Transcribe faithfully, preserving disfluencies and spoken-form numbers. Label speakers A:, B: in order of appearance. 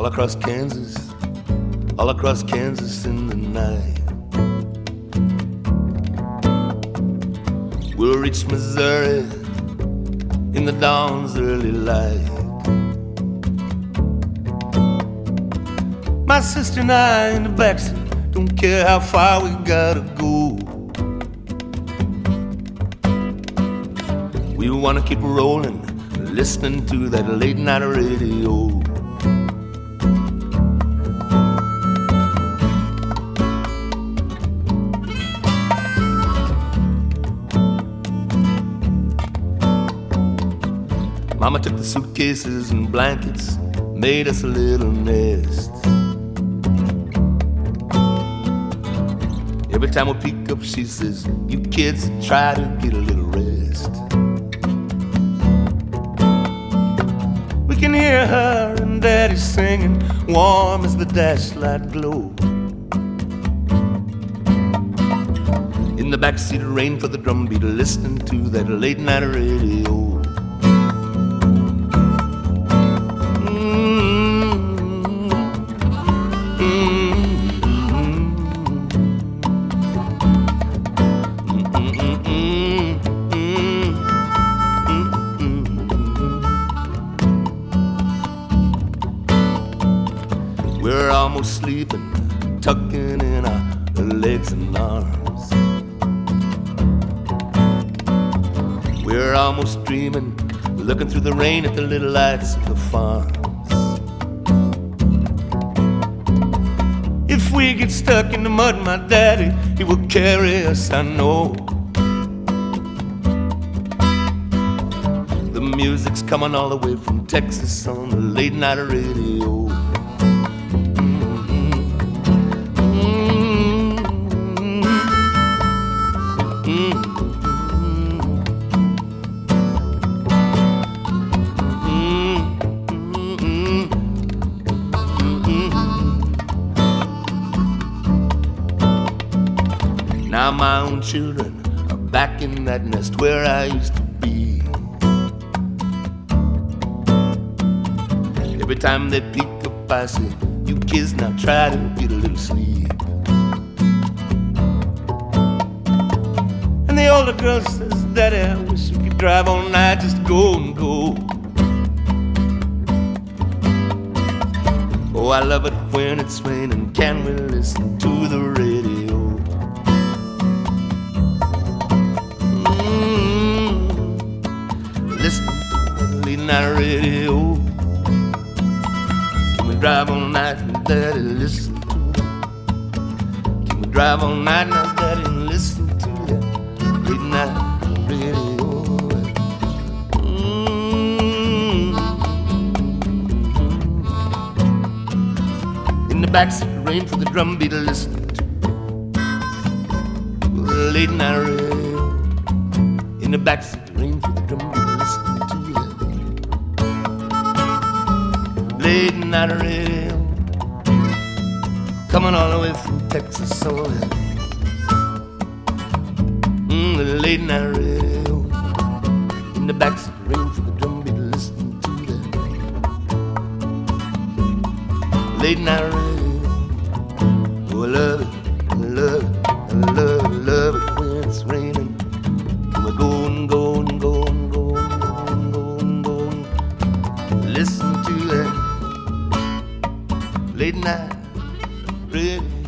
A: all across Kansas, all across Kansas in the night. We'll reach Missouri in the dawn's early light. My sister and I in the backseat, don't care how far we gotta go. We wanna keep rolling, listening to that late night radio. Mama took the suitcases and blankets, made us a little nest. Every time we pick up, she says, "You kids try to get a little rest." We can hear her and Daddy singing, warm as the dashlight glow. In the backseat, rain for the drum beat, listening to that late night radio. We're almost sleeping, tucking in our legs and arms. We're almost dreaming, looking through the rain at the little lights of the farms. If we get stuck in the mud, my daddy, he will carry us, I know. The music's coming all the way from Texas on the late night radio. Now my own children are back in that nest where I used to be. Every time they peek up, I say, "You kids now try to get a little sleep." And the older girl says, "Daddy, I wish we could drive all night, just go and go." Oh, I love it when it's raining, can we listen to the radio? Listen to the late night radio. Can we drive all night and Daddy listen to that? Can we drive all night now, Daddy, and listen to that late night radio? Mm-hmm. In the backseat, rain for the drum beat, listen to the late night radio. In the backseat, rain for the drum beat. Late night radio, coming all the way from Texas, so mm, the late night radio, in the backseat, rain for the drum beat, listening to that late night radio. Oh, I love it, I love it, I love it, love it when it's raining. And we're going, going, going, going, going, going, going. Listen to that late night radio.